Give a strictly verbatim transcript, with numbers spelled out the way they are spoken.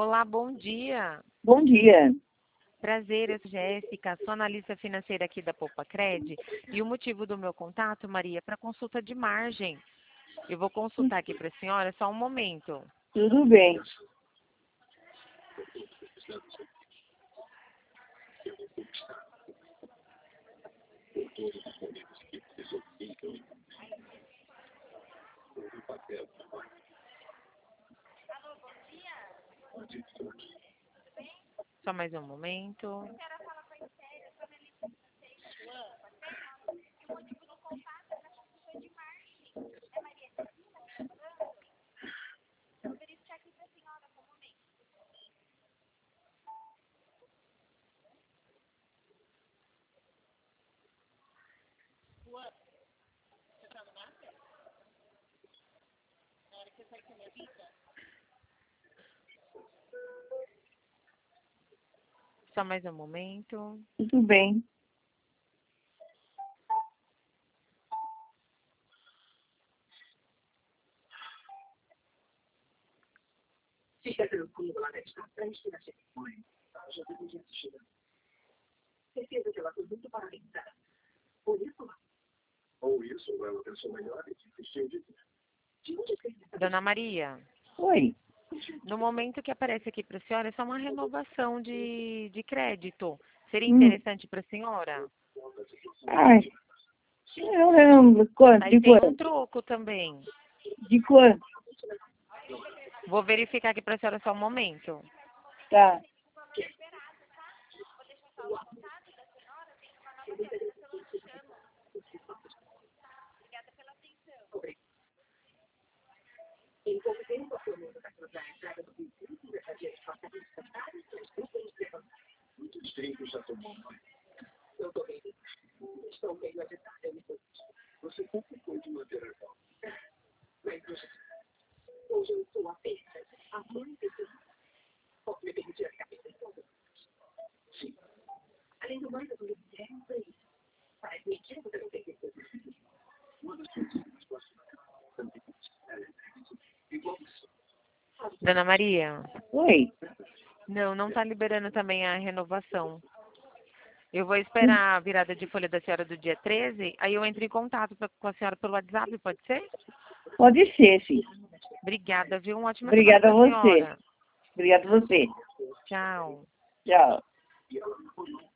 Olá, bom dia. Bom dia. Prazer, eu sou Jéssica, sou analista financeira aqui da Poupa-Cred. E o motivo do meu contato, Maria, é para consulta de margem. Eu vou consultar aqui para a senhora, só um momento. Tudo bem. Só mais um momento. Só mais um momento. Tudo bem. Fica tranquilo, ela deve estar prestes a ser mãe. Já teve um dia assistindo. Certeza que ela foi muito paralisada. Ou isso, ou isso, ela pensou melhor e desistiu de ver. De onde que ele Dona Maria, Oi. no momento que aparece aqui para a senhora, é só uma renovação de, de crédito. Seria Hum. interessante para a senhora? Ai. Eu lembro. Quanto? Aí De tem um quanto? troco também. De quanto? Vou verificar aqui para a senhora só um momento. Tá. Em pouco tempo, a coluna da entrada do vizinho havia de passar por vários grupos de levantar. Muitos trincos já tomou banho. Eu tô bem. Estou meio agitada, me Você sempre foi de manter a calma. Mas hoje, hoje eu estou apenas a mãe de Deus. Posso me permitir a cabeça em todo. Sim. Além do mais, eu tô dizendo pra isso. Parece mentira que você não tem certeza. Uma das coisas que mais gosto também é igual isso. Dona Maria? Oi. Não, não está liberando também a renovação. Eu vou esperar a virada de folha da senhora do dia treze, aí eu entro em contato pra, com a senhora pelo WhatsApp, pode ser? Pode ser, sim. Obrigada, viu? Uma ótima semana Obrigada a para a você. senhora. Obrigada a você. Tchau. Tchau.